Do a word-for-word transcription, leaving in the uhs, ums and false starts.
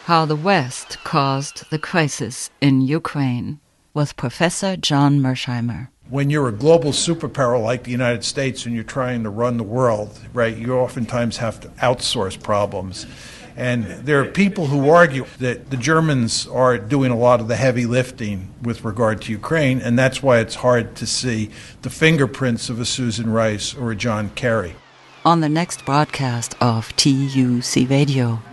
How the West Caused the Crisis in Ukraine with Professor John Mearsheimer. When you're a global superpower like the United States and you're trying to run the world, right, you oftentimes have to outsource problems. And there are people who argue that the Germans are doing a lot of the heavy lifting with regard to Ukraine, and that's why it's hard to see the fingerprints of a Susan Rice or a John Kerry. On the next broadcast of T U C Radio.